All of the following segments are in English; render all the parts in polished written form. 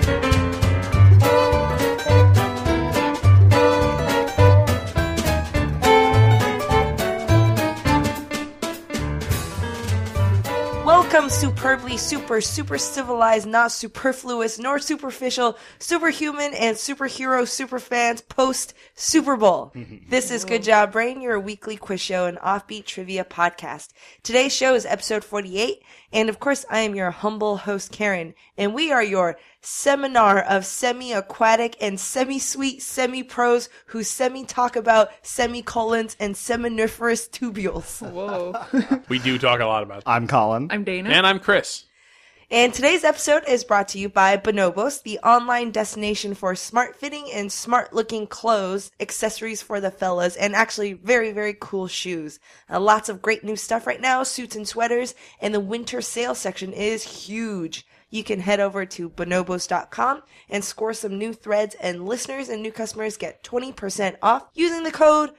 Welcome, superbly super civilized, not superfluous, nor superficial, superhuman, and superhero superfans post Super Bowl. This is Good Job Brain, your weekly quiz show and offbeat trivia podcast. Today's show is episode 48, and of course I am your humble host Karen, and we are your seminar of semi-aquatic and semi-sweet semi-pros who semi-talk about semicolons and seminiferous tubules. Whoa. We do talk a lot about that. I'm Colin. I'm Dana. And I'm Chris. And today's episode is brought to you by Bonobos, the online destination for smart fitting and smart looking clothes, accessories for the fellas, and actually very, very cool shoes. Lots of great new stuff right now, suits and sweaters, and the winter sale section is huge. You can head over to bonobos.com and score some new threads, and listeners and new customers get 20% off using the code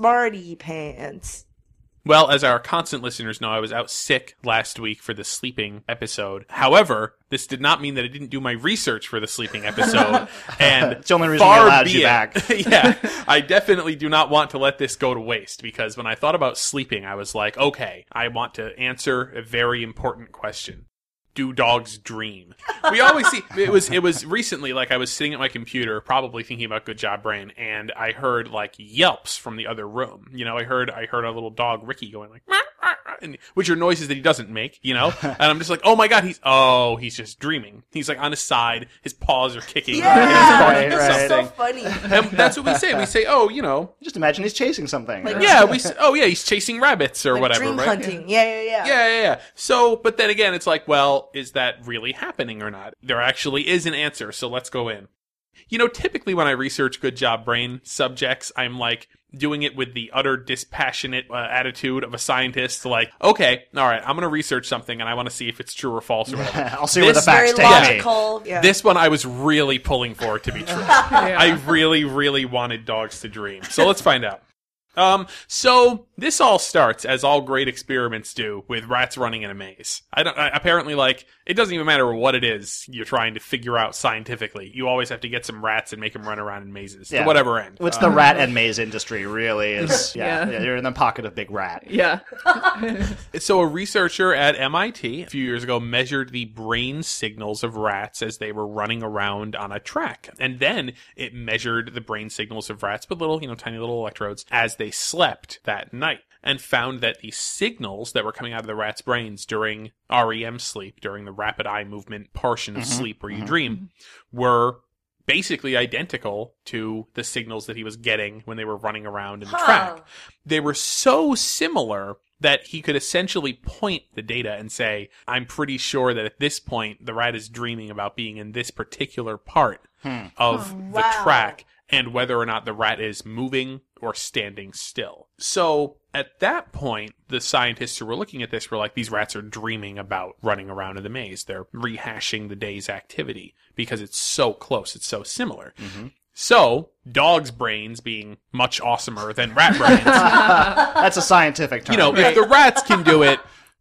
SMARTYPANTS. Well, as our constant listeners know, I was out sick last week for the sleeping episode. However, this did not mean that I didn't do my research for the sleeping episode. And it's the only reason we allowed you back. Yeah, I definitely do not want to let this go to waste, because when I thought about sleeping, I was like, okay, I want to answer a very important question. Do dogs dream? We always see, it was recently, like I was sitting at my computer, probably thinking about Good Job Brain, and I heard like yelps from the other room. You know, I heard a little dog, Ricky, going like, and, which are noises that he doesn't make, you know? And I'm just like, oh my god, he's just dreaming. He's like on his side, his paws are kicking. Yeah, Right, that's so right. funny. And that's what we say. We say, oh, you know. Just imagine he's chasing something. Like- Yeah, we say, oh yeah, he's chasing rabbits or Like whatever, dream right? hunting. Yeah. Yeah. So, but then again, it's like, well, is that really happening or not? There actually is an answer, so let's go in. You know, typically when I research Good Job Brain subjects, I'm like doing it with the utter dispassionate attitude of a scientist. Like, okay, all right, I'm going to research something and I want to see if it's true or false or whatever. I'll see where the This- facts Very take me. logical. Yeah. This one I was really pulling for it to be true. I really, really wanted dogs to dream. So let's find out. So this all starts, as all great experiments do, with rats running in a maze. Apparently, like, it doesn't even matter what it is you're trying to figure out scientifically. You always have to get some rats and make them run around in mazes, to whatever end. What's the rat and maze industry really is? Yeah. You're in the pocket of Big Rat. Yeah. So a researcher at MIT a few years ago measured the brain signals of rats as they were running around on a track. And then it measured the brain signals of rats with little, tiny little electrodes as they slept that night, and found that the signals that were coming out of the rats' brains during REM sleep, during the rapid eye movement portion of sleep where you dream, were basically identical to the signals that he was getting when they were running around in the track. They were so similar that he could essentially point the data and say, I'm pretty sure that at this point the rat is dreaming about being in this particular part of the track, and whether or not the rat is moving or standing still. So at that point, the scientists who were looking at this were like, these rats are dreaming about running around in the maze. They're rehashing the day's activity because it's so close, it's so similar. So, dogs' brains being much awesomer than rat brains, That's a scientific term. if the rats can do it,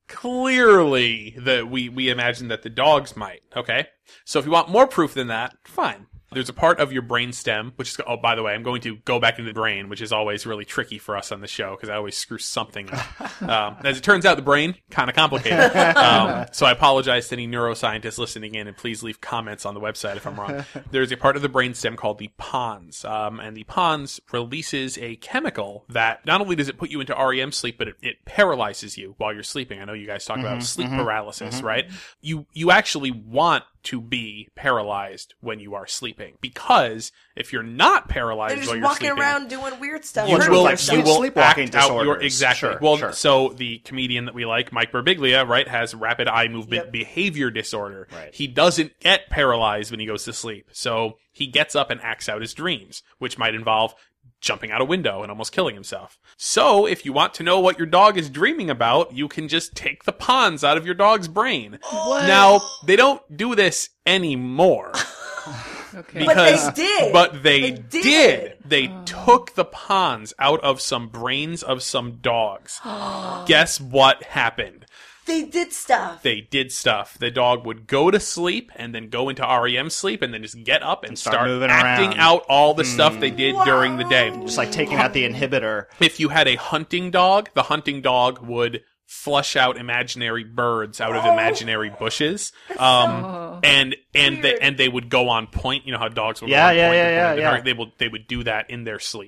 clearly we imagine that the dogs might, okay? So if you want more proof than that, fine. There's a part of your brainstem, which is, oh, by the way, I'm going to go back into the brain, which is always really tricky for us on the show because I always screw something up. As it turns out, the brain, kind of complicated. So I apologize to any neuroscientists listening in, and please leave comments on the website if I'm wrong. There's a part of the brainstem called the pons, and the pons releases a chemical that not only does it put you into REM sleep, but it paralyzes you while you're sleeping. I know you guys talk about sleep paralysis, right? You actually want to be paralyzed when you are sleeping, because if you're not paralyzed They're just while you're walking sleeping, around doing weird stuff. you Well, will, like you will sleepwalking act out your, disorders. exactly. Sure, Well, sure. so the comedian that we like, Mike Birbiglia, right, has rapid eye movement Yep. behavior disorder. Right. He doesn't get paralyzed when he goes to sleep, so he gets up and acts out his dreams, which might involve jumping out a window and almost killing himself. So, if you want to know what your dog is dreaming about, you can just take the pons out of your dog's brain. Now, they don't do this anymore. Okay. But they did. They took the pons out of some brains of some dogs. Guess what happened? They did stuff. They did stuff. The dog would go to sleep and then go into REM sleep and then just get up and start moving acting around. out all the stuff they did during the day. Just like taking out the inhibitor. If you had a hunting dog, the hunting dog would flush out imaginary birds out of imaginary bushes. And they would go on point. You know how dogs would go on point. Yeah. They would do that in their sleep.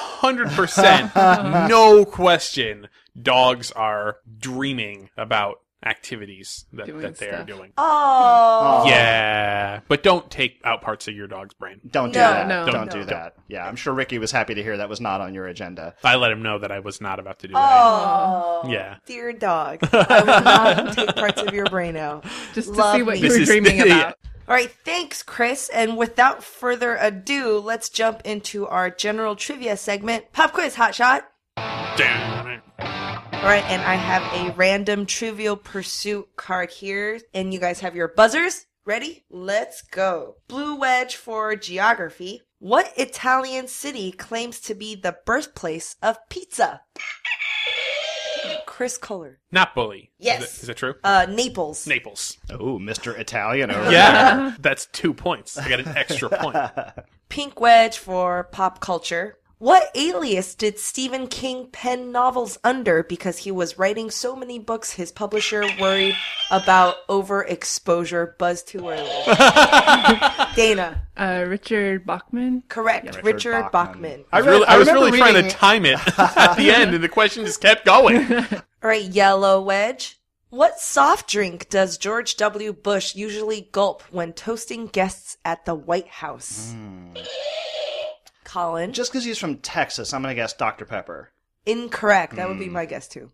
100%, no question, dogs are dreaming about activities that they are doing. Oh. Yeah. But don't take out parts of your dog's brain. Don't do No, that. no, Don't no. do that. Yeah, I'm sure Ricky was happy to hear that was not on your agenda. I let him know that I was not about to do that. Oh. Yeah. Dear dog. I will not take parts of your brain out. Just to Love see what me. you were dreaming about. All right, thanks, Chris. And without further ado, let's jump into our general trivia segment, Pop Quiz Hot Shot. Damn it. All right, and I have a random Trivial Pursuit card here, and you guys have your buzzers. Ready? Let's go. Blue wedge for geography. What Italian city claims to be the birthplace of pizza? Chris Kohler. Napoli. Yes. Is that true? Naples. Naples. Oh, Mr. Italian over Yeah. That's 2 points. I got an extra point. Pink wedge for pop culture. What alias did Stephen King pen novels under because he was writing so many books his publisher worried about overexposure? Buzz too early. Dana. Richard Bachman. Correct. Richard Bachman. I was remember really trying to reading- time it at the end, and the question just kept going. All right, yellow wedge. What soft drink does George W. Bush usually gulp when toasting guests at the White House? Colin. Just because he's from Texas, I'm going to guess Dr. Pepper. Incorrect. That would be my guess too.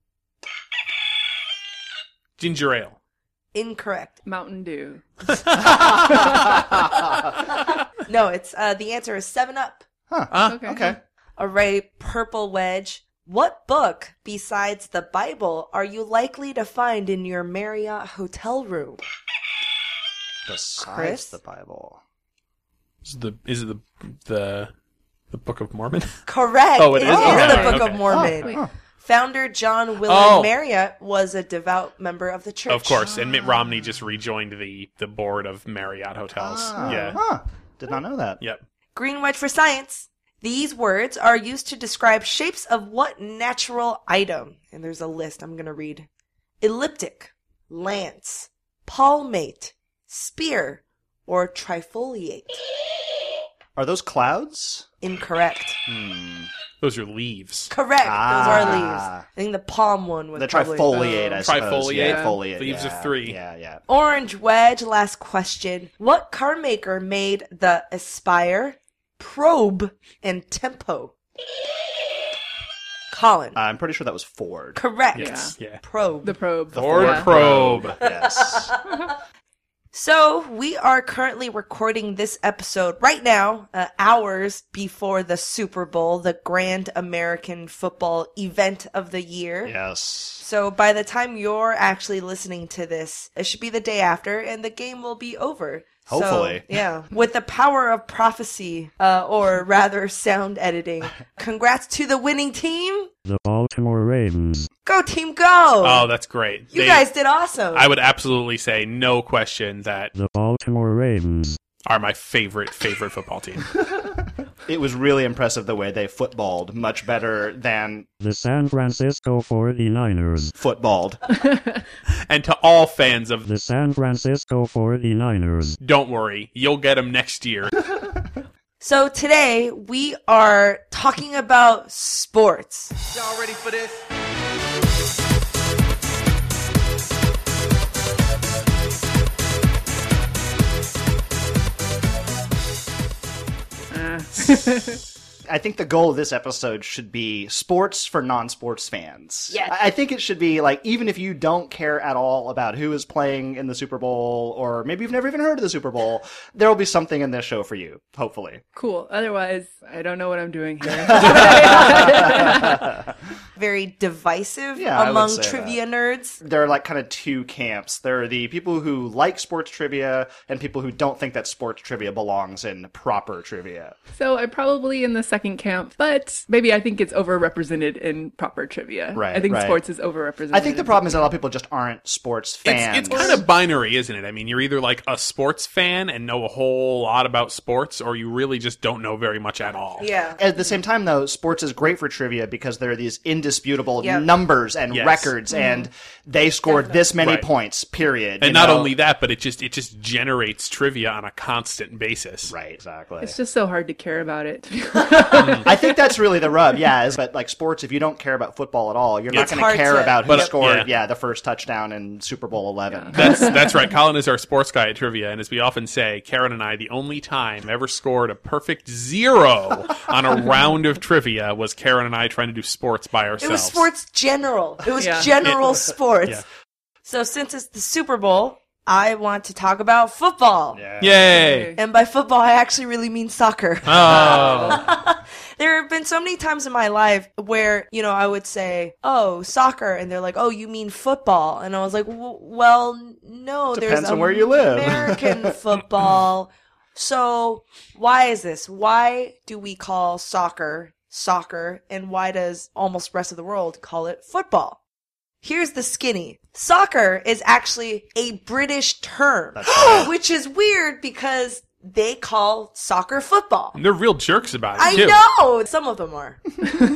Ginger ale. Incorrect. Mountain Dew. No, it's the answer is 7-Up. Okay. All right, purple wedge. What book besides the Bible are you likely to find in your Marriott hotel room? Besides Chris? the Bible. Is it the Book of Mormon? Correct. Oh, it is? It is Okay. the Book Okay. of Mormon. Wait. Founder John Willard Oh. Marriott was a devout member of the church. Of course, and Mitt Romney just rejoined the board of Marriott hotels. Yeah. Huh. Did not know that. Yep. Green wedge for science. These words are used to describe shapes of what natural item? And there's a list I'm going to read. Elliptic, lance, palmate, spear, or trifoliate. Are those clouds? Incorrect. Those are leaves. Correct. Those are Ah. leaves. I think the palm one was The probably trifoliate, I suppose. Trifoliate? Yeah, foliate. Leaves yeah. of 3. Yeah. Orange wedge, last question. What car maker made the Aspire, Probe, and Tempo? Colin. I'm pretty sure that was Ford. Correct. Yes. Yeah. Probe. The probe. Ford Yeah. probe. Yes. So we are currently recording this episode right now, hours before the Super Bowl, the grand American football event of the year. Yes. So by the time you're actually listening to this, it should be the day after, and the game will be over. Hopefully. So, yeah. With the power of prophecy, or rather sound editing, congrats to the winning team. The Baltimore Ravens. Go team, go! Oh, that's great. You guys did awesome. I would absolutely say, no question, that The Baltimore Ravens. are my favorite football team. It was really impressive the way they footballed, much better than The San Francisco 49ers. footballed. And to all fans of The San Francisco 49ers. don't worry, you'll get them next year. So today we are talking about sports. Y'all ready for this? I think the goal of this episode should be sports for non-sports fans. Yes. I think it should be like, even if you don't care at all about who is playing in the Super Bowl, or maybe you've never even heard of the Super Bowl, there will be something in this show for you, hopefully. Cool. Otherwise, I don't know what I'm doing here. Very divisive Yeah, I would among say trivia nerds. There are like kind of two camps. There are the people who like sports trivia and people who don't think that sports trivia belongs in proper trivia. So I'm probably in the second camp, but maybe I think it's overrepresented in proper trivia. Right, I think right. sports is overrepresented. I think the in problem is that a lot of people just aren't sports fans. It's kind of binary, isn't it? I mean, you're either like a sports fan and know a whole lot about sports, or you really just don't know very much at all. Yeah. At the same time, though, sports is great for trivia because there are these indisputable Yep. numbers and Yes. records, and they scored this many Right. points, period. And you not know? only that, but it just generates trivia on a constant basis. Right, exactly. It's just so hard to care about it. I think that's really the rub, but like sports, if you don't care about football at all, you're not It's going to hard care to- about who But, scored, yeah. the first touchdown in Super Bowl 11. That's right. Colin is our sports guy at trivia, and as we often say, Karen and I, the only time ever scored a perfect 0 on a round of trivia was Karen and I trying to do sports by ourselves. It was sports general. It was Yeah. general sports. Yeah. So since it's the Super Bowl, I want to talk about football. Yay! And by football, I actually really mean soccer. Oh, There have been so many times in my life where, I would say, oh, soccer. And they're like, oh, you mean football. And I was like, well, no, Depends there's on where you live. American football. So why is this? Why do we call soccer, and why does almost the rest of the world call it football? Here's the skinny. Soccer is actually a British term, which is weird because they call soccer football. and they're real jerks about it, I too. know! Some of them are.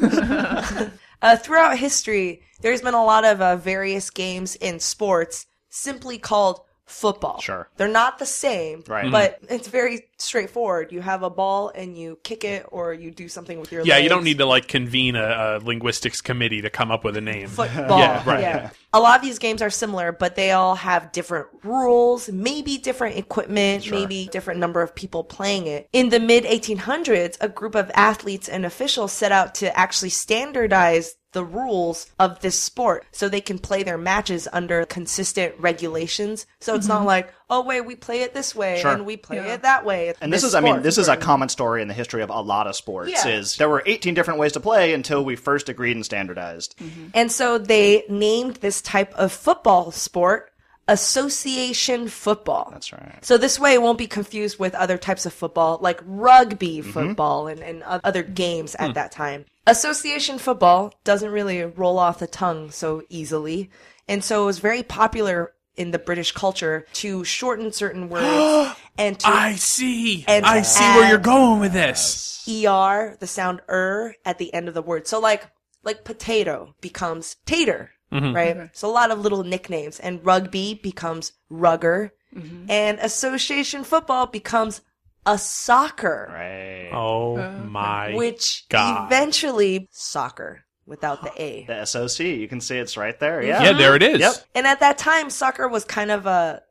Throughout history, there's been a lot of various games in sports simply called football. Sure. They're not the same, Right. but it's very straightforward. You have a ball and you kick it or you do something with your Yeah, legs. you don't need to convene a linguistics committee to come up with a name. Football. Yeah, right. A lot of these games are similar, but they all have different rules, maybe different equipment, maybe different number of people playing it. In the mid 1800s, a group of athletes and officials set out to actually standardize the rules of this sport so they can play their matches under consistent regulations. So it's not like, oh wait, we play it this way Sure. and we play it that way. And this is a common story in the history of a lot of sports, Yeah. is there were 18 different ways to play until we first agreed and standardized. And so they named this type of football sport association football. That's right. So this way it won't be confused with other types of football, like rugby football and other games at that time. Association football doesn't really roll off the tongue so easily. And so it was very popular in the British culture to shorten certain words and to I see. And I see add- where you're going with this. ER, the sound at the end of the word. So like potato becomes tater, right? So a lot of little nicknames, and rugby becomes rugger, and association football becomes a soccer, Right. Oh my which God. eventually soccer without the A. The SOC, you can see it's right there. Yeah. Yeah, there it is. Yep. And at that time, soccer was kind of a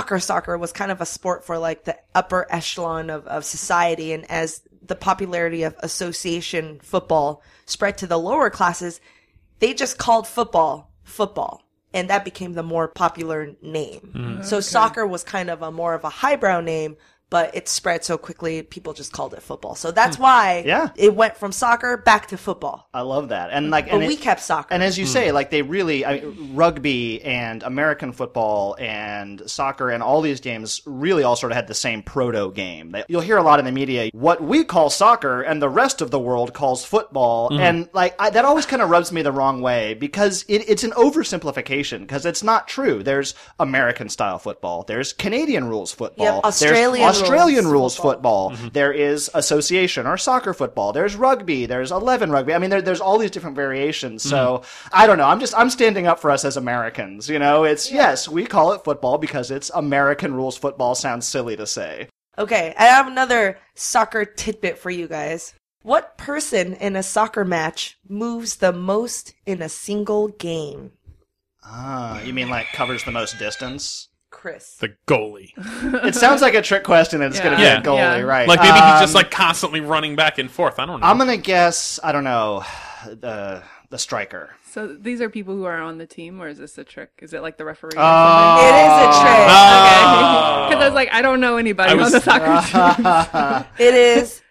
sport for like the upper echelon of society. And as the popularity of association football spread to the lower classes, they just called football. And that became the more popular name. So soccer was kind of more of a highbrow name, but it spread so quickly, people just called it football. So that's why it went from soccer back to football. I love that. But we kept soccer. And as you say, they really, rugby and American football and soccer and all these games really all sort of had the same proto game. You'll hear a lot in the media, what we call soccer and the rest of the world calls football. And that always kind of rubs me the wrong way because it's an oversimplification because it's not true. There's American style football. There's Canadian rules football. Yep, There's Australian rules football. football. There is association or soccer football. There's rugby. There's 11 rugby. I mean, there's all these different variations. So I don't know. I'm standing up for us as Americans. Yes, we call it football because it's American rules football. Sounds silly to say. Okay, I have another soccer tidbit for you guys. What person in a soccer match moves the most in a single game? You mean covers the most distance? Chris. The goalie. It sounds like a trick question and it's going to be Yeah. a goalie, Yeah. right? Maybe he's just constantly running back and forth. I don't know. I'm going to guess, I don't know, the striker. So these are people who are on the team, or is this a trick? Is it like the referee? Or Oh. It is a trick. something? Okay. Because I was like, I don't know anybody on the soccer team. It is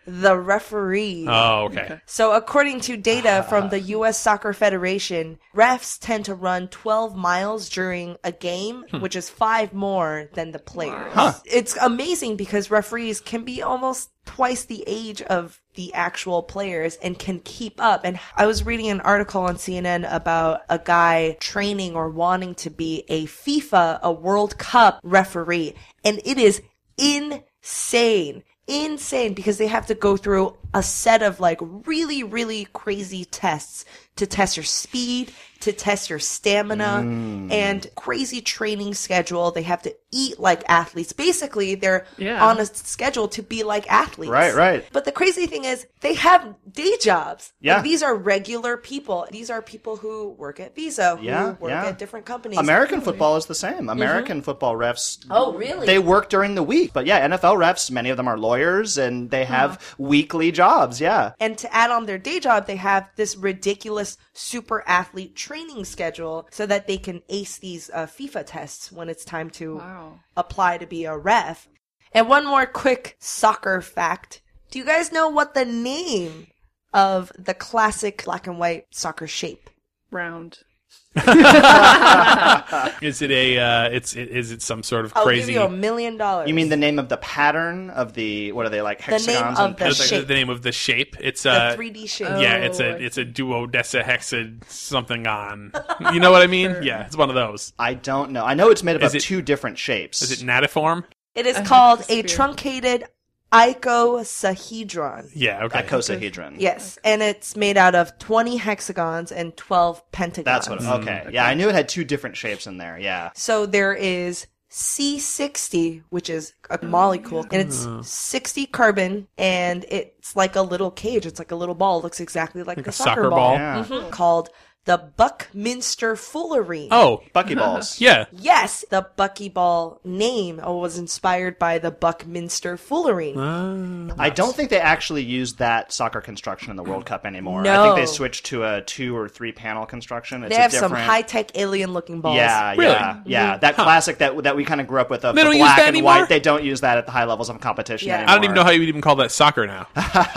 the referee. Oh, okay. So according to data from the U.S. Soccer Federation, refs tend to run 12 miles during a game, which is 5 more than the players. It's amazing because referees can be almost twice the age of the actual players and can keep up. And I was reading an article on CNN about a guy training or wanting to be a FIFA, a World Cup referee. And it is insane because they have to go through a set of like really, really crazy tests to test your speed, to test your stamina, and crazy training schedule. They have to eat like athletes. Basically, they're on a schedule to be like athletes. Right. But the crazy thing is they have day jobs. Yeah. Like, these are regular people. These are people who work at Visa, who work at different companies. American football is the same. American football refs. Oh, really? They work during the week. But yeah, NFL refs, many of them are lawyers and they have weekly jobs. Yeah. And to add on their day job, they have this ridiculous super athlete training schedule so that they can ace these FIFA tests when it's time to apply to be a ref. And one more quick soccer fact. Do you guys know what the name of the classic black and white soccer shape? Round. Is it is it some sort of I'll crazy? give you $1 million. You mean the name of the pattern of the, what are they, like The name hexagons? of and the pentagrams? shape. The name of the shape. It's the a 3D shape. yeah. Oh, It's a duodecahexad something on. You know what I mean? Yeah, it's one of those. I don't know. I know it's made up Is of it- 2 different shapes. Is it natiform? It is I called have a to sphere. truncated icosahedron. Yeah. Okay. Icosahedron. Yes, and it's made out of 20 hexagons and 12 pentagons. That's what. Okay. Yeah, I knew it had 2 different shapes in there. Yeah. So there is C60, which is a molecule, and it's 60 carbon, and it's like a little cage. It's like a little ball. It looks exactly like a a soccer soccer ball. ball. Yeah. Called the Buckminster Fullerene. Oh, Buckyballs. yeah. Yes, the buckyball name was inspired by the Buckminster Fullerene. I don't think they actually use that soccer construction in the World Cup anymore. I No. think they switched to a 2 or 3 panel construction. It's They have a some different... high-tech alien-looking balls. Yeah, Really? yeah. That classic that we kind of grew up with of They the don't use black that and anymore? white. They don't use that at the high levels of competition Yeah. anymore. I don't even know how you would even call that soccer now.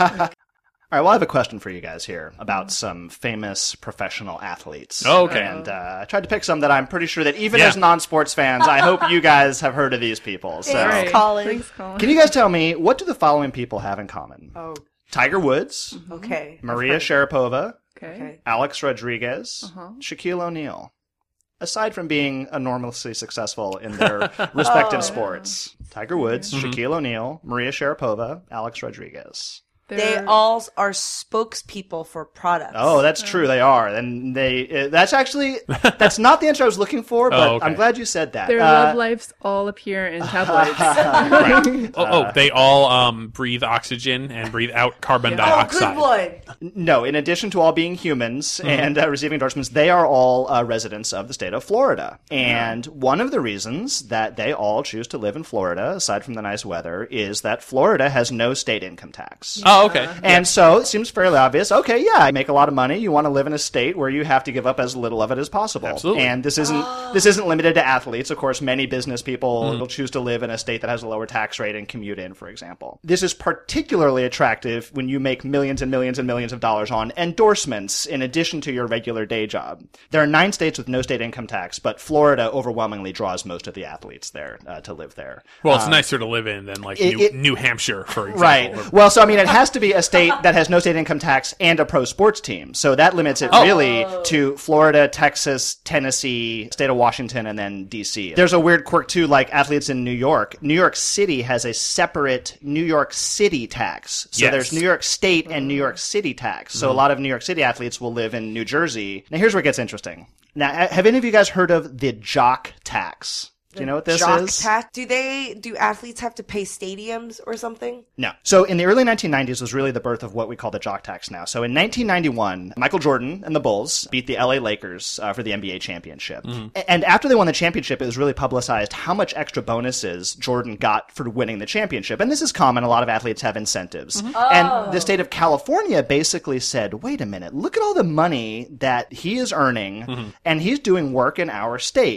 All right, well, I have a question for you guys here about some famous professional athletes. Oh, okay. And I tried to pick some that I'm pretty sure that even Yeah. as non-sports fans, I hope you guys have heard of these people. So, Thanks, Colin. Thanks, Colin. can you guys tell me, what do the following people have in common? Oh, Tiger Woods, okay. Maria Sharapova, Okay. Alex Rodriguez, Shaquille O'Neal. Aside from being enormously successful in their respective sports, Tiger Woods, Shaquille O'Neal, Maria Sharapova, Alex Rodriguez. They all are spokespeople for products. Oh, that's true. They are, and that's actually that's not the answer I was looking for. But Oh, okay. I'm glad you said that. Their love lives all appear in tabloids. Right. They all breathe oxygen and breathe out carbon Oh, dioxide. good one. No, in addition to all being humans and receiving endorsements, they are all residents of the state of Florida. And one of the reasons that they all choose to live in Florida, aside from the nice weather, is that Florida has no state income tax. Oh, okay. And so it seems fairly obvious. Okay, yeah, I make a lot of money. You want to live in a state where you have to give up as little of it as possible. Absolutely. And this isn't limited to athletes. Of course, many business people will choose to live in a state that has a lower tax rate and commute in, for example. This is particularly attractive when you make millions and millions and millions of dollars on endorsements in addition to your regular day job. There are 9 states with no state income tax, but Florida overwhelmingly draws most of the athletes there to live there. Well, it's nicer to live in than like New Hampshire, for example. Right. Well, so I mean, it has to be a state that has no state income tax and a pro sports team. So that limits it really to Florida, Texas, Tennessee, state of Washington, and then D.C. There's a weird quirk too, like athletes in New York. New York City has a separate New York City tax. So Yes. there's New York State and New York City tax. So a lot of New York City athletes will live in New Jersey. Now here's where it gets interesting. Now, have any of you guys heard of the jock tax? Do you know what this Jock is? tax? Do athletes have to pay stadiums or something? No. So in the early 1990s was really the birth of what we call the jock tax now. So in 1991, Michael Jordan and the Bulls beat the LA Lakers for the NBA championship. And after they won the championship, it was really publicized how much extra bonuses Jordan got for winning the championship. And this is common. A lot of athletes have incentives. And the state of California basically said, wait a minute, look at all the money that he is earning and he's doing work in our state.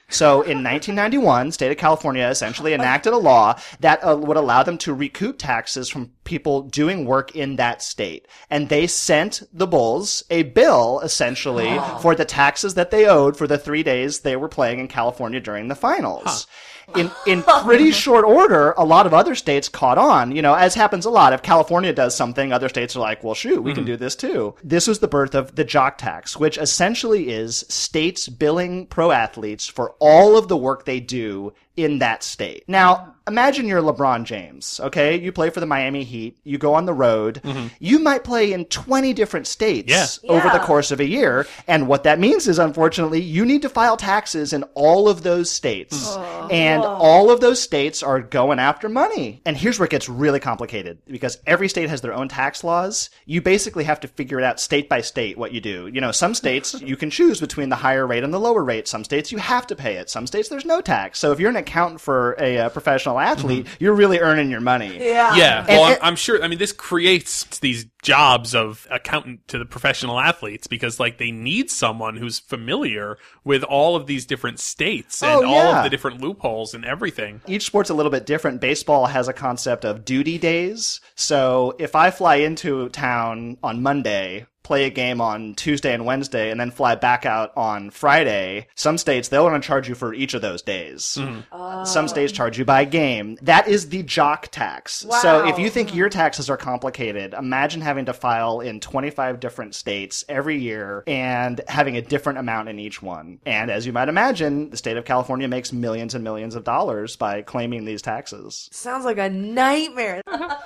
So in 1991, state of California essentially enacted a law that would allow them to recoup taxes from people doing work in that state. And they sent the Bulls a bill, essentially, for the taxes that they owed for the 3 days they were playing in California during the finals. In pretty short order, a lot of other states caught on. You know, as happens a lot, if California does something, other states are like, well, shoot, we can do this too. This was the birth of the jock tax, which essentially is states billing pro athletes for all of the work they do in that state. Now, imagine you're LeBron James, okay? You play for the Miami Heat. You go on the road. You might play in 20 different states over the course of a year. And what that means is, unfortunately, you need to file taxes in all of those states. And all of those states are going after money. And here's where it gets really complicated, because every state has their own tax laws. You basically have to figure it out state by state what you do. You know, some states you can choose between the higher rate and the lower rate. Some states you have to pay it. Some states there's no tax. So if you're an accountant for a professional athlete, you're really earning your money. Yeah. Well, I'm sure. I mean, this creates these jobs of accountant to the professional athletes, because like they need someone who's familiar with all of these different states and all of the different loopholes and everything. Each sport's a little bit different. Baseball has a concept of duty days. So if I fly into town on Monday, play a game on Tuesday and Wednesday, and then fly back out on Friday, some states, they'll want to charge you for each of those days. Some states charge you by game. That is the jock tax. Wow. So if you think your taxes are complicated, imagine having to file in 25 different states every year and having a different amount in each one. And as you might imagine, the state of California makes millions and millions of dollars by claiming these taxes. Sounds like a nightmare.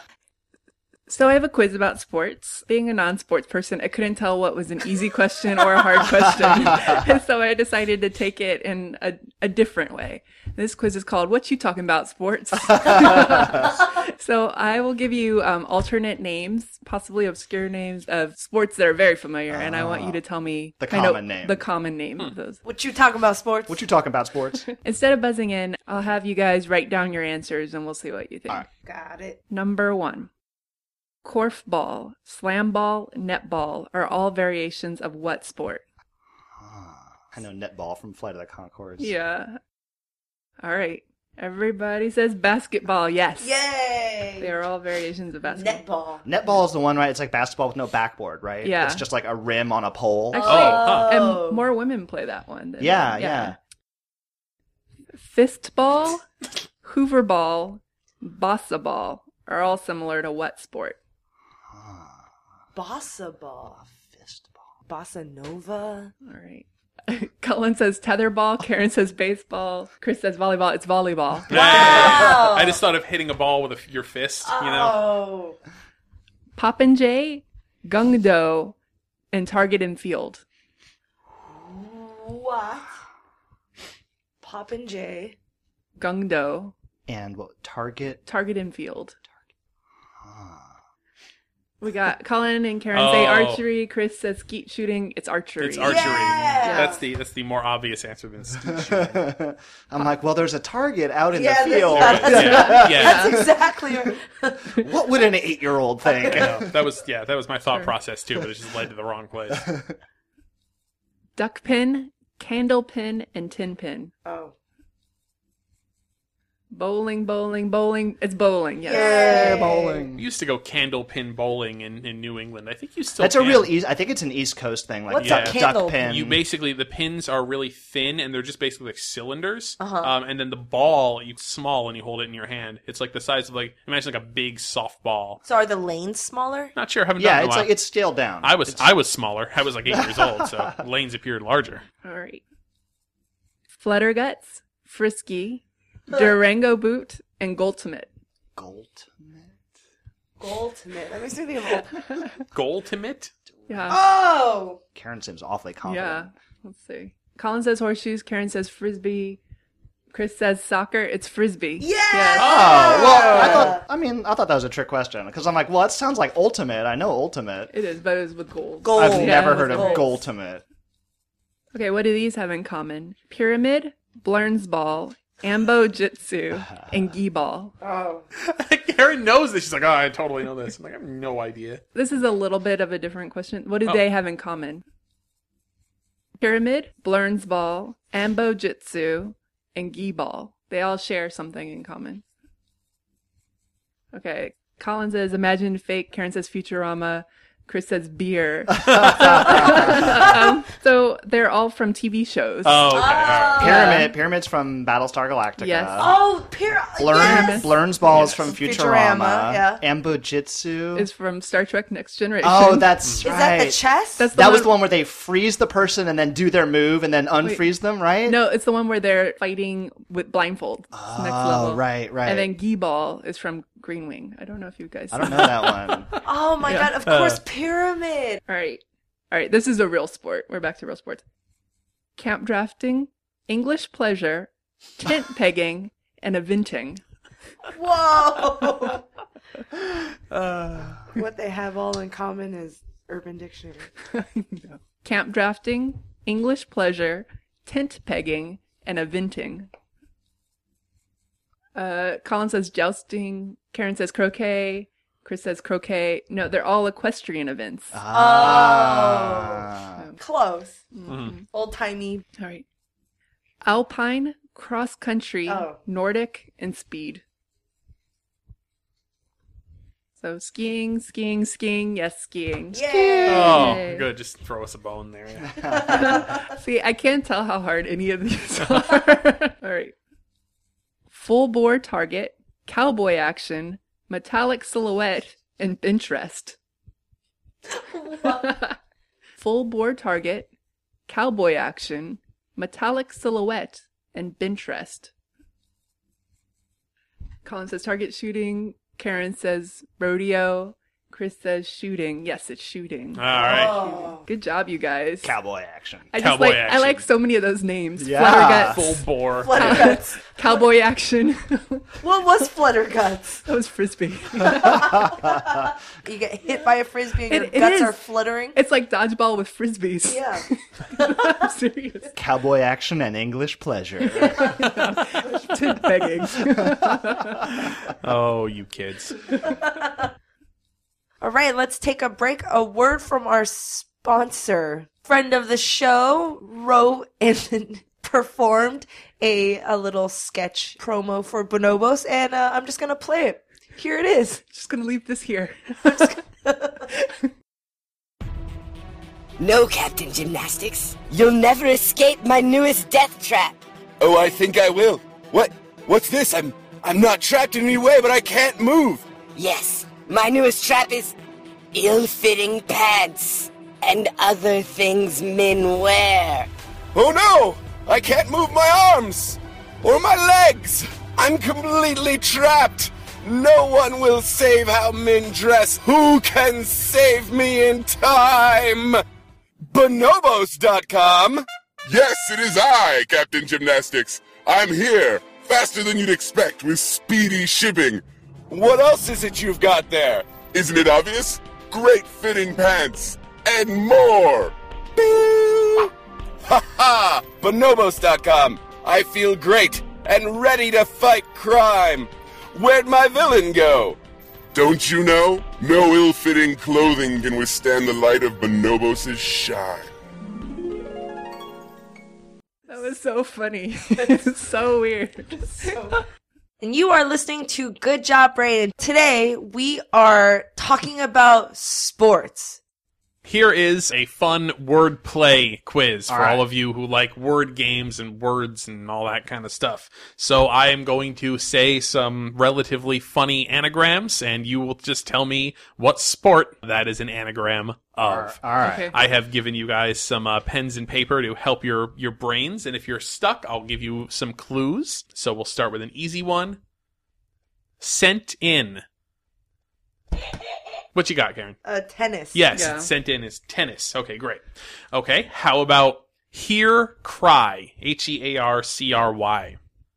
So I have a quiz about sports. Being a non-sports person, I couldn't tell what was an easy question or a hard question. And so I decided to take it in a different way. This quiz is called What You Talking About Sports? So I will give you alternate names, possibly obscure names of sports that are very familiar. And I want you to tell me The common name. The common name of those. What you talking about, sports? What you talking about, sports? Instead of buzzing in, I'll have you guys write down your answers and we'll see what you think. All right. Got it. Number 1. Korfball, slam ball, netball are all variations of what sport? I know netball from Flight of the Conchords. Yeah. All right. Everybody says basketball. Yes. Yay! They are all variations of basketball. Netball. Netball is the one, right? It's like basketball with no backboard, right? Yeah. It's just like a rim on a pole. Actually, Oh. and more women play that one. Yeah. Fistball, hoover ball, bossa ball are all similar to what sport? Bossa ball. Fist ball. Bossa Nova. All right. Cullen says tetherball. Karen says baseball. Chris says volleyball. It's volleyball. Wow. I just thought of hitting a ball with your fist, you know? Oh. Popinjay, gungdo, and target and field. What? Poppin' J. Gungdo, And what? Target? target and field. We got Colin and Karen say archery. Chris says skeet shooting. It's archery. It's archery. Yeah. That's the more obvious answer than skeet shooting. I'm like, well, there's a target out in Yeah, the field. Yeah. That's exactly What would an 8-year-old think? No, that was my thought process too, but it just led to the wrong place. Duck pin, candle pin, and tin pin. Oh. Bowling. It's bowling. Yes. Yeah, We bowling. used to go candle pin bowling in New England. I think you still That's can. a real easy. I think it's an East Coast thing. Like What's a duck candle pin. You basically, the pins are really thin and they're just basically like cylinders. Uh-huh. And then the ball, it's small and you hold it in your hand. It's like the size of imagine like a big softball. So are the lanes smaller? Not sure. Haven't Yeah, done it in a it's while. like it's scaled down. I was smaller. I was like 8 years old, so lanes appeared larger. All right. Flutterguts, frisky, Durango boot, and Gultimate. Gold. Ultimate. Let me see the whole. Goaltimate? Yeah. Oh! Karen seems awfully confident. Yeah. Let's see. Colin says horseshoes. Karen says frisbee. Chris says soccer. It's frisbee. Yeah! Yes. Oh, well, I thought that was a trick question. Because I'm like, well, it sounds like ultimate. I know ultimate. It is, but it was with gold. Gold. I've Yeah, never it heard was of gold. Goldtimate. Okay, what do these have in common? Pyramid, Blurns ball, Ambo Jitsu, and Gi ball. Oh. Karen knows this. She's like, oh, I totally know this. I'm like, I have no idea. This is a little bit of a different question. What do they have in common? Pyramid, Blurns ball, Ambo Jitsu, and Gi ball. They all share something in common. Okay. Colin says, imagine fake. Karen says, Futurama. Chris says, beer. So they're all from TV shows. Oh, okay. All right. Pyramids from Battlestar Galactica. Yes. Oh, yes. Blurns balls from Futurama. Yeah. Ambo Jitsu. Is from Star Trek Next Generation. Oh, that's Is right. that the chess? That's the That one, was the one where they freeze the person and then do their move and then unfreeze them, right? No, it's the one where they're fighting with blindfold. It's the next level. right. And then Gi ball is from Green Wing. I don't know if you guys I don't know that one. Oh my god, of course, pyramid. All right. This is a real sport. We're back to real sports. Camp drafting, English pleasure, tent pegging, and eventing. Whoa. What they have all in common is Urban Dictionary. Camp drafting, English pleasure, tent pegging, and eventing. Colin says jousting. Karen says croquet. Chris says croquet. No, they're all equestrian events. Close. Old timey. All right. Alpine, cross country, Nordic, and speed. So skiing. Yes, skiing. Yay! Oh, good. Just throw us a bone there. See, I can't tell how hard any of these are. All right. Full bore target, cowboy action, metallic silhouette, and bench rest. Full bore target, cowboy action, metallic silhouette, and bench rest. Colin says target shooting. Karen says rodeo. Chris says shooting. Yes, it's shooting. All right. Good job, you guys. Cowboy action. Cowboy I action. like so many of those names. Yeah. Flutterguts. Full bore. Flutterguts. Cowboy action. What was Flutterguts? That was frisbee. You get hit by a frisbee and your It guts is. are fluttering? It's like dodgeball with frisbees. Yeah. I'm serious. Cowboy action and English pleasure. Tent pegging. Oh, you kids. All right, let's take a break. A word from our sponsor. Friend of the show wrote and performed a little sketch promo for Bonobos, and I'm just going to play it. Here it is. Just gonna leave this here. No, Captain Gymnastics. You'll never escape my newest death trap. Oh, I think I will. What's this? I'm not trapped in any way, but I can't move. Yes, my newest trap is ill-fitting pants and other things men wear. Oh no! I can't move my arms or my legs. I'm completely trapped. No one will save how men dress. Who can save me in time? Bonobos.com. Yes, it is I, Captain Gymnastics. I'm here, faster than you'd expect, with speedy shipping. What else is it you've got there? Isn't it obvious? Great fitting pants, and more! Boo! Ha ha! Bonobos.com. I feel great and ready to fight crime. Where'd my villain go? Don't you know? No ill-fitting clothing can withstand the light of Bonobos' shine. That was so funny. It's so weird. And you are listening to Good Job Brain. Today, we are talking about sports. Here is a fun word play quiz for right. all of you who like word games and words and all that kind of stuff. So I am going to say some relatively funny anagrams, and you will just tell me what sport that is an anagram of. All right. Okay. I have given you guys some pens and paper to help your brains, and if you're stuck, I'll give you some clues. So we'll start with an easy one. Sent in. What you got, Karen? Tennis. Yes, Yeah. it's sent in as tennis. Okay, great. Okay, how about hear cry? Hearcry.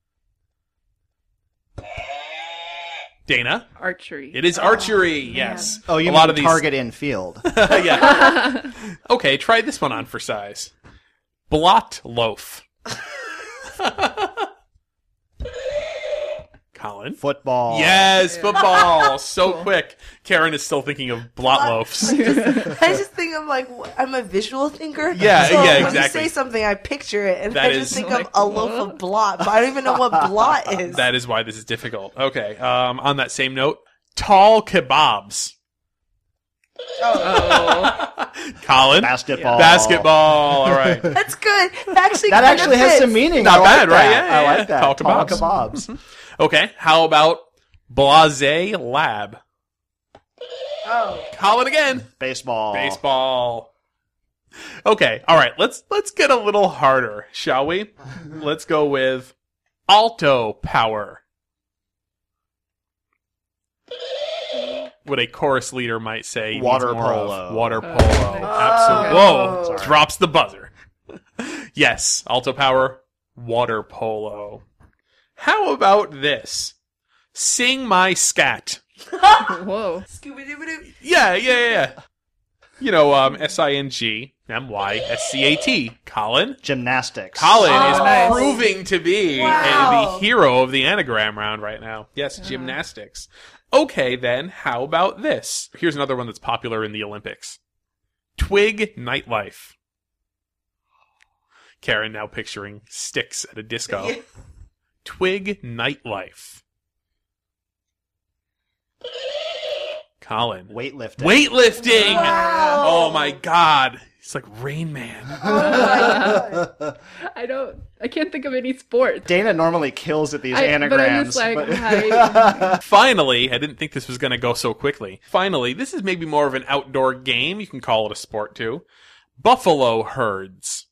Dana? Archery. It is archery, yes. Oh, you a mean lot of these. target in field. Yeah. Okay, try this one on for size. Blot loaf. Colin. Football. Yes, football. So quick. Karen is still thinking of blot loafs. I just think I'm like, I'm a visual thinker. Yeah, so yeah, when exactly. you say something, I picture it, and That I just is- think Like, of a loaf of blot, but I don't even know what blot is. That is why this is difficult. Okay. On that same note, tall kebabs. Oh. Colin. Basketball. Basketball. All right. That's good. Actually, That kinda actually has fits. some meaning. Not I like bad, right? that. Yeah, I like that. Tall Tall kebabs. kebabs. Okay. How about blase lab? Oh, Colin again. Baseball. Baseball. Okay. All right. Let's get a little harder, shall we? Let's go with alto power. What a chorus leader might say. needs Water more of. polo. Water polo. nice. Absolutely. Oh. Whoa. Sorry. Drops the buzzer. Yes. Alto power. Water polo. How about this? Sing my scat. Whoa. Scooby-Doo. Yeah. You know, SINGMYSCAT. Colin. Gymnastics. Colin Oh, is nice. proving to be Wow. the hero of the anagram round right now. Yes, gymnastics. Okay, then, how about this? Here's another one that's popular in the Olympics. Twig nightlife. Karen now picturing sticks at a disco. Yeah. Twig nightlife. Colin. Weightlifting. Weightlifting! Wow. Oh my god. It's like Rain Man. Oh my God. I can't think of any sport. Dana normally kills at these But I'm anagrams. just like, but- Finally, I didn't think this was going to go so quickly. Finally, this is maybe more of an outdoor game. You can call it a sport too. Buffalo herds.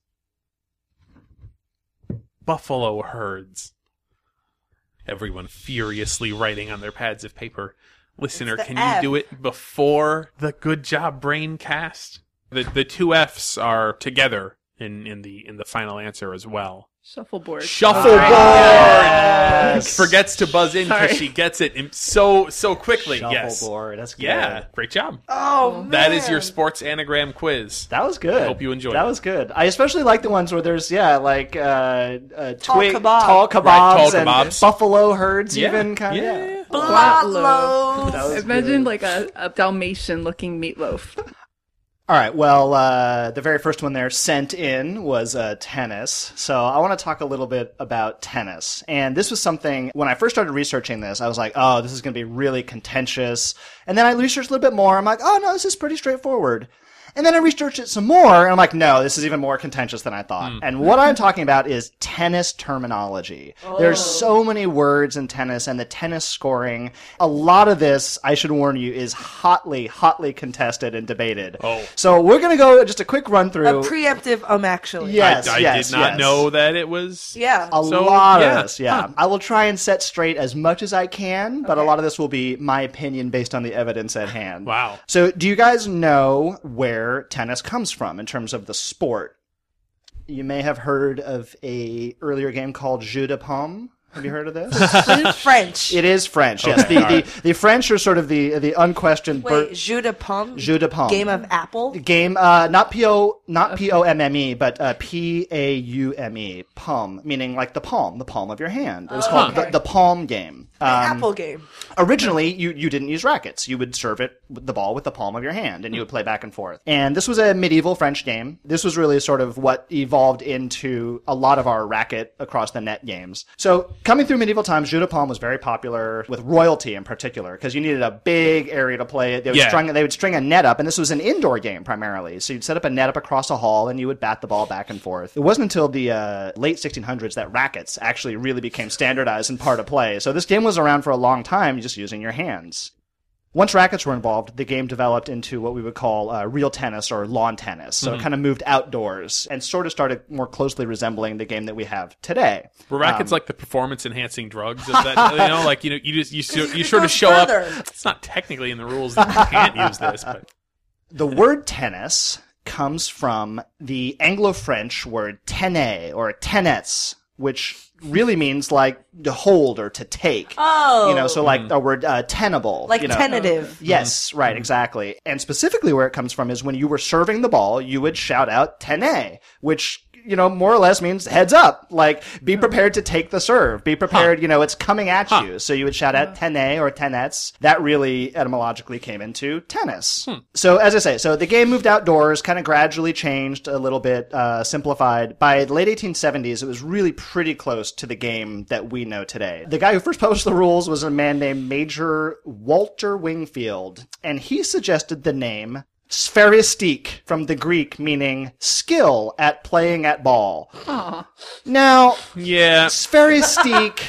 Buffalo herds. Everyone furiously writing on their pads of paper. Listener, It's the can F. you do it before the Good Job Brain cast? The two F's are together in the final answer as well. Shuffleboard. Shuffleboard. Yes. Forgets to buzz in because Sorry. she gets it so quickly. Yes. Shuffleboard. That's good. Yeah. Great job. Oh, man. That is your sports anagram quiz. That was good. Hope you enjoyed That it. was good. I especially like the ones where there's like Tall twig, kebab. tall kebabs, Right, tall and kebabs. buffalo herds, Yeah. even kind of. Yeah. Blot Blot loaf. That was Imagine good. like a Dalmatian looking meatloaf. All right. Well, the very first one there sent in was tennis. So I want to talk a little bit about tennis. And this was something, when I first started researching this, I was like, oh, this is going to be really contentious. And then I researched a little bit more. I'm like, oh, no, this is pretty straightforward. And then I researched it some more, and I'm like, no, this is even more contentious than I thought. And what I'm talking about is tennis terminology. There's so many words in tennis, and the tennis scoring. A lot of this, I should warn you, is hotly contested and debated. Oh. So we're going to go just a quick run A through. preemptive, actually. Yes, I yes, did not yes. know that it was. Yeah. A So, lot yeah. of this, yeah. I will try and set straight as much as I can, but a lot of this will be my opinion based on the evidence at hand. Wow. So, do you guys know where tennis comes from in terms of the sport? You may have heard of a earlier game called Jeu de Paume. Have you heard of this? French. It is French, yes. Okay, all right. The French are sort of the unquestioned Wait, jeu de pomme? Jeu de Paume. Game of apple? Game, not P-O-M-M-E, but P-A-U-M-E, palm, meaning like the palm of your hand. It was called okay. the palm game. Apple game. Originally, you didn't use rackets. You would serve it with the ball with the palm of your hand, and you would play back and forth. And this was a medieval French game. This was really sort of what evolved into a lot of our racket across the net games. So, coming through medieval times, Jeu de Paume was very popular with royalty in particular, because you needed a big area to play it. They would string a net up, and this was an indoor game primarily. So you'd set up a net up across a hall, and you would bat the ball back and forth. It wasn't until the late 1600s that rackets actually really became standardized and part of play. So this game was around for a long time, just using your hands. Once rackets were involved, the game developed into what we would call real tennis or lawn tennis. So it kind of moved outdoors and sort of started more closely resembling the game that we have today. Were rackets like the performance enhancing drugs of that? You sort go of show up. further. It's not technically in the rules that you can't use this, but The word tennis comes from the Anglo-French word tenez or tenets, which really means like to hold or to take. Oh. So like the word tenable. Like tentative. Yes, right, exactly. And specifically where it comes from is when you were serving the ball, you would shout out tenez, which more or less means heads up. Like, be prepared to take the serve. Be prepared, it's coming at you. So you would shout out tenez or tenets. That really etymologically came into tennis. So as I say, so the game moved outdoors, kind of gradually changed a little bit, simplified. By the late 1870s, it was really pretty close to the game that we know today. The guy who first published the rules was a man named Major Walter Wingfield, and he suggested the name spheristique, from the Greek meaning skill at playing at ball. Aw. Now, Yeah. spheristique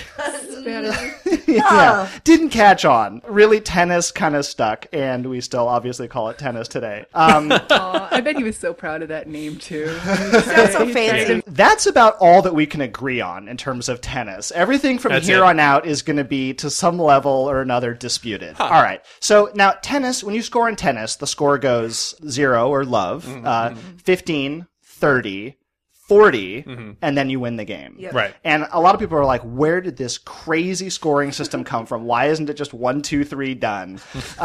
didn't catch on. Really, tennis kind of stuck, and we still obviously call it tennis today. Aw, I bet he was so proud of that name too. Sounds so fancy. That's about all that we can agree on in terms of tennis. Everything from That's here it. on out is going to be, to some level or another, disputed. All right. So now tennis, when you score in tennis, the score goes 0 or love, 15, 30, 40, and then you win the game. Yep. Right. And a lot of people are like, where did this crazy scoring system come from? Why isn't it just 1, 2, 3 done?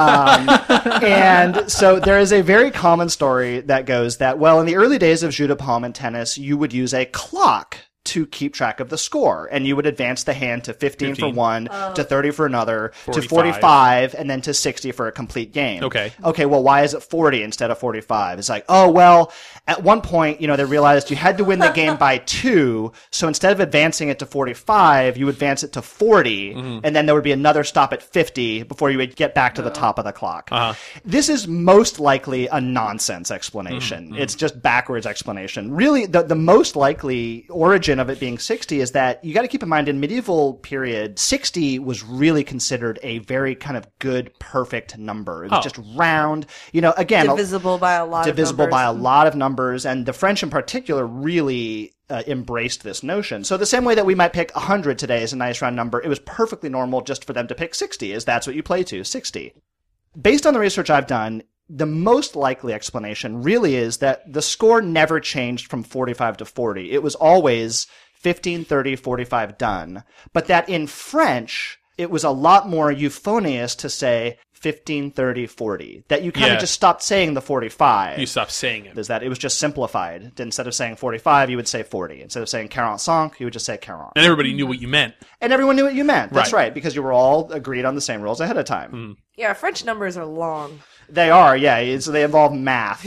And so there is a very common story that goes that, well, in the early days of jeu de paume and tennis, you would use a clock to keep track of the score. And you would advance the hand to 15 for one, to 30 for another, to 45, and then to 60 for a complete game. Okay. Okay, well, why is it 40 instead of 45? It's like, oh, well, at one point, they realized you had to win the game by 2, so instead of advancing it to 45, you advance it to 40, and then there would be another stop at 50 before you would get back to the top of the clock. This is most likely a nonsense explanation. It's just backwards explanation. Really, the most likely origin of it being 60 is that you got to keep in mind in medieval period, 60 was really considered a very kind of good, perfect number. It was just round, again, Divisible by a lot of numbers, and the French in particular really embraced this notion. So the same way that we might pick 100 today as a nice round number, it was perfectly normal just for them to pick 60, as that's what you play to, 60. Based on the research I've done, the most likely explanation really is that the score never changed from 45 to 40. It was always 15, 30, 45 done. But that in French, it was a lot more euphonious to say 15, 30, 40. That you kind of just stopped saying the 45. You stopped saying it. Is that it was just simplified. Instead of saying 45, you would say 40. Instead of saying 45, you would just say 40. And everybody knew what you meant. And everyone knew what you meant. That's Right. right, because you were all agreed on the same rules ahead of time. Yeah, French numbers are long. They are, yeah. So they involve math.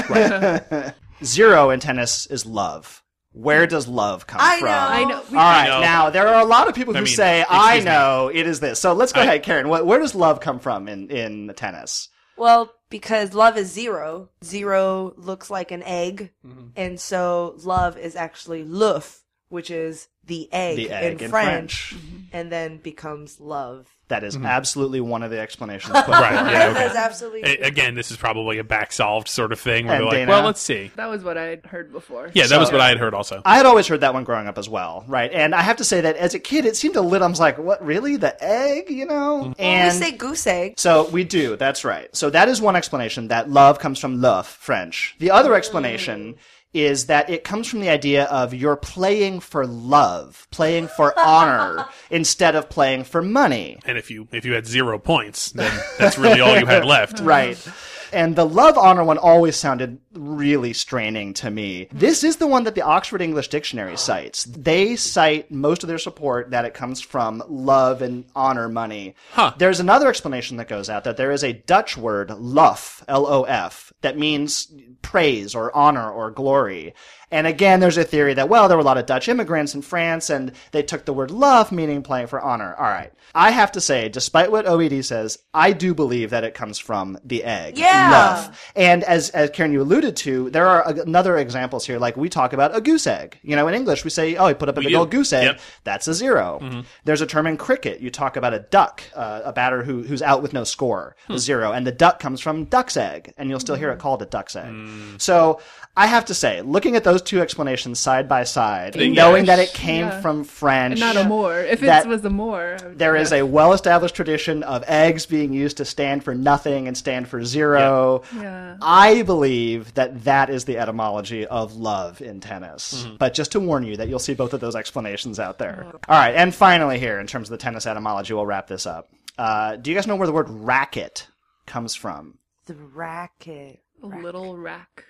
0 in tennis is love. Where does love come I from? know. I know. All right, know. now there are a lot of people who say, excuse I me. know it is this. So let's go ahead, Karen. Where does love come from in tennis? Well, because love is 0. 0 looks like an egg, and so love is actually l'œuf, which is the egg, in French, and then becomes love. That is absolutely one of the explanations put Right, forward. yeah, That is absolutely true. Again, this is probably a back-solved sort of thing where And they're like, Dana? well, let's see. That was what I had heard before. Yeah, that was what I had heard also. I had always heard that one growing up as well, right? And I have to say that as a kid, it seemed a little, I was like, what, really? The egg, Well, And we say goose egg. so we do, that's right. So that is one explanation, that love comes from l'œuf, French. The other explanation is that it comes from the idea of you're playing for love, playing for honor, instead of playing for money. And if you had 0 points, then that's really all you had left. Right. And the love honor one always sounded really straining to me. This is the one that the Oxford English Dictionary cites. They cite most of their support that it comes from love and honor money. There's another explanation that goes out that there is a Dutch word, lof, L-O-F, that means praise or honor or glory. And again, there's a theory that, well, there were a lot of Dutch immigrants in France, and they took the word love, meaning playing for honor. All right. I have to say, despite what OED says, I do believe that it comes from the egg. Yeah. Love. And as Karen, you alluded to, there are another examples here. Like we talk about a goose egg. In English, we say, oh, he put up a big old goose egg. Yep. That's a 0. There's a term in cricket. You talk about a duck, a batter who's out with no score, a 0. And the duck comes from duck's egg. And you'll still hear it called a duck's egg. So I have to say, looking at those two explanations side by side, knowing that it came from French. And not a more. If that it was a more. there is a well-established tradition of eggs being used to stand for nothing and stand for 0. Yeah. I believe that is the etymology of love in tennis. But just to warn you that you'll see both of those explanations out there. All right, and finally here, in terms of the tennis etymology, we'll wrap this up. Do you guys know where the word racket comes from? The racket. A little rack.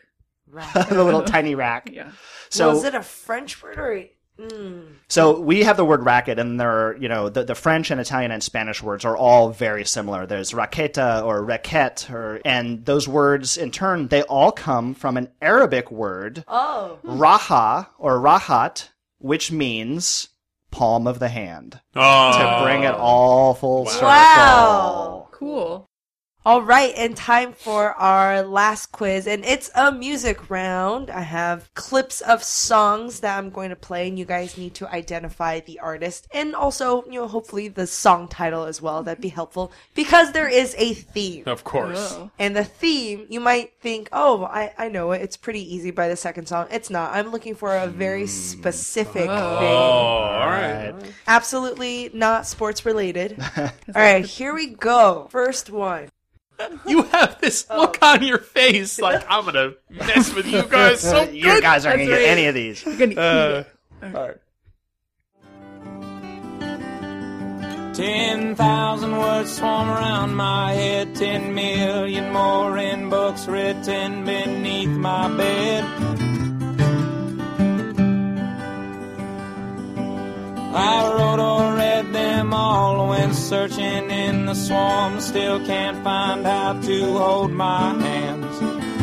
The little tiny rack. Yeah. So Well, is it a French word or? So we have the word racket, and there are, the French and Italian and Spanish words are all very similar. There's raqueta or raquette, and those words in turn, they all come from an Arabic word, raha or rahat, which means palm of the hand. To bring it all full circle. Wow. Cool. All right, and time for our last quiz, and it's a music round. I have clips of songs that I'm going to play, and you guys need to identify the artist, and also, hopefully the song title as well. That'd be helpful, because there is a theme. Of course. Whoa. And the theme, you might think, oh, I know it. It's pretty easy by the second song. It's not. I'm looking for a very specific thing. All right. Absolutely not sports related. All right, here we go. First one. You have this look on your face like, I'm going to mess with you guys so good. You guys aren't going to That's get right. any of these. You're gonna eat it. All right. 10,000 words swarm around my head, 10 million more in books written beneath my bed. I wrote or read them all when searching in the swarm, still can't find how to hold my hands.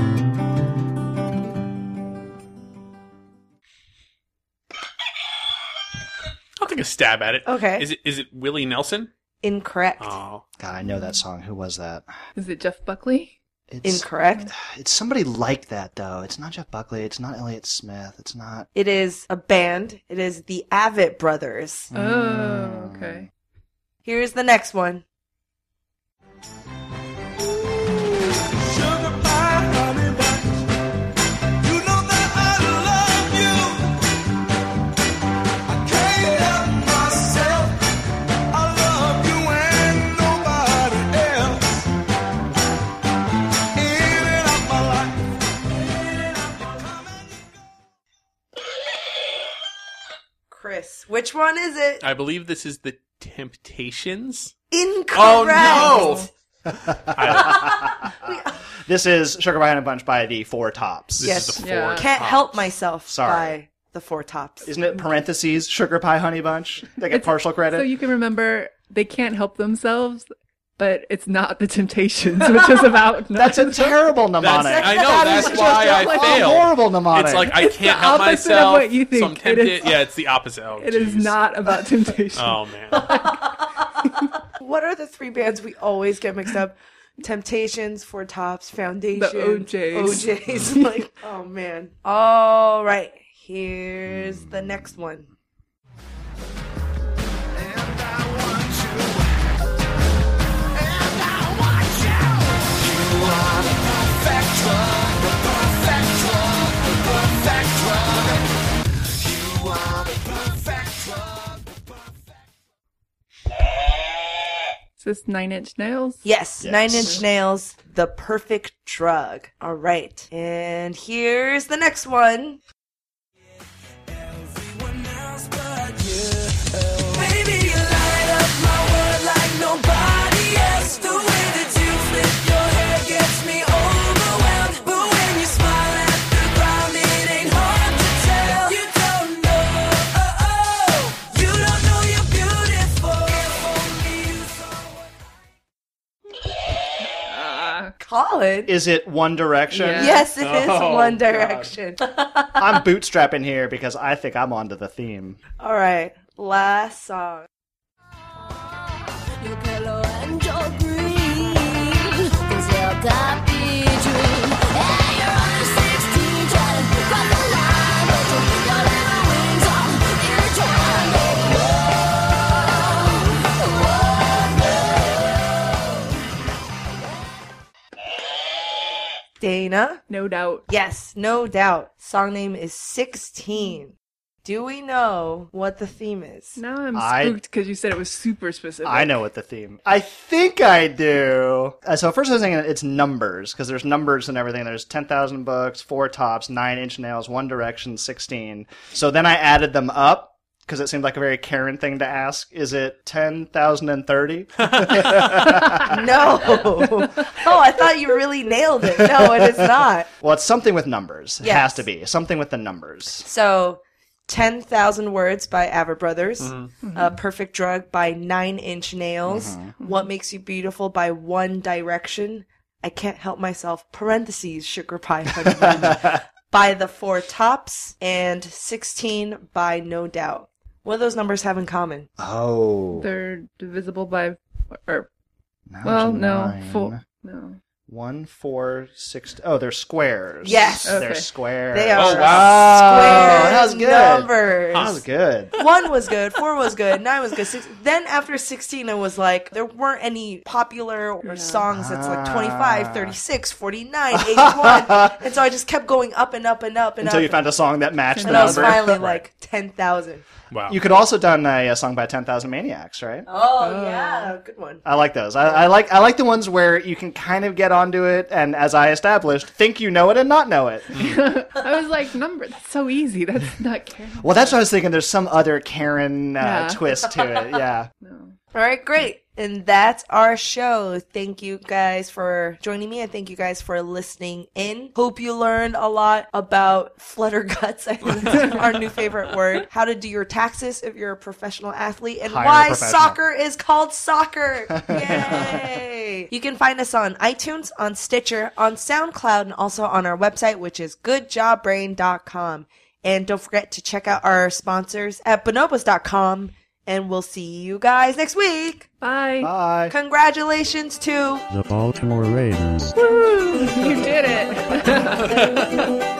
I'll take a stab at it. Okay. Is it Willie Nelson? Incorrect. Oh. God, I know that song. Who was that? Is it Jeff Buckley? Incorrect. It's somebody like that, though. It's not Jeff Buckley. It's not Elliott Smith. It's not... It is a band. It is the Avett Brothers. Oh, okay. Here's the next one. Sugar pie, honey bunch, you know that I love you. I can't help myself. I love you and nobody else. In and out my life. Chris, which one is it? I believe this is the Temptations. Incorrect. Oh, no! This is Sugar Pie Honey Bunch by the Four Tops. This Yes. is the Yeah. Four Can't Tops. help myself Sorry. by the Four Tops. Isn't it parentheses Sugar Pie Honey Bunch? They get partial credit. So you can remember they can't help themselves, but it's not the Temptations, which is about That's a terrible mnemonic. I know, That that's is why just I a failed. horrible mnemonic. It's like, I It's can't the help opposite of myself. what you think. So I'm tempted. It is- Yeah, it's the opposite. Oh, It is jeez. not about temptation. Oh, man. What are the three bands we always get mixed up? Temptations, Four Tops, Foundation. The OJs. OJs. Like, oh man. All right. Here's the next one. Is this Nine Inch Nails? Yes, Nine Inch Nails, The Perfect Drug. All right. And here's the next one. Everyone else but you. Baby, you light up my world like nobody else. The way that you flip your hair gets me overwhelmed. But when you smile at the ground, it ain't hard to tell. You don't know, you don't know you're beautiful. If only you saw what Colin. Is it One Direction? Yeah. Yes, it is Oh, One God. Direction. I'm bootstrapping here because I think I'm onto the theme. All right. Last song. Your color and your green, 'cause your cathedral. And you're only 16, trying to cross the line, but your little wings are intertwined. Dana. No doubt. Yes, no doubt. Song name is 16. Do we know what the theme is? Now I'm I- spooked because you said it was super specific. I know what the theme. I think I do. So first I was thinking it's numbers, because there's numbers and everything. There's 10,000 books, Four Tops, 9 Inch Nails, One Direction, 16. So then I added them up, because it seemed like a very Karen thing to ask. Is it 10,030? No. Oh, I thought you really nailed it. No, it is not. Well, it's something with numbers. It Yes. has to be. Something with the numbers. So, 10,000 Words by Avid Brothers. Mm-hmm. Perfect Drug by 9 Inch Nails. Mm-hmm. What Makes You Beautiful by One Direction. I Can't Help Myself, parentheses, Sugar Pie Honeymoon by The Four Tops. And 16 by No Doubt. What do those numbers have in common? Oh. They're divisible by, or, Now well, there's no, 9. 4, no. 1, 4, 6. Oh, they're squares. Yes. They're Okay. squares. They are Oh, wow. square that was good. numbers. That was good. 1 was good, 4 was good, 9 was good. Then after 16, it was like, there weren't any popular or songs that's like 25, 36, 49, 81. And so I just kept going up and up and up and Until up. you found a song that matched the and I was number. finally like 10,000. Wow. You could also done a song by 10,000 Maniacs, right? Oh, yeah. Good one. I like those. I like the ones where you can kind of get onto it, and as I established, think you know it and not know it. I was like, number, that's so easy. That's not Karen. Well, that's what I was thinking. There's some other Karen Yeah. twist to it. Yeah. No. All right, great. And that's our show. Thank you guys for joining me, and thank you guys for listening in. Hope you learned a lot about flutterguts, I think is our new favorite word. How to do your taxes if you're a professional athlete, and Hire a why professional. soccer is called soccer. Yay! You can find us on iTunes, on Stitcher, on SoundCloud, and also on our website, which is goodjobbrain.com. And don't forget to check out our sponsors at bonobos.com. And we'll see you guys next week. Bye. Bye. Congratulations to The Baltimore Ravens. Woo! You did it.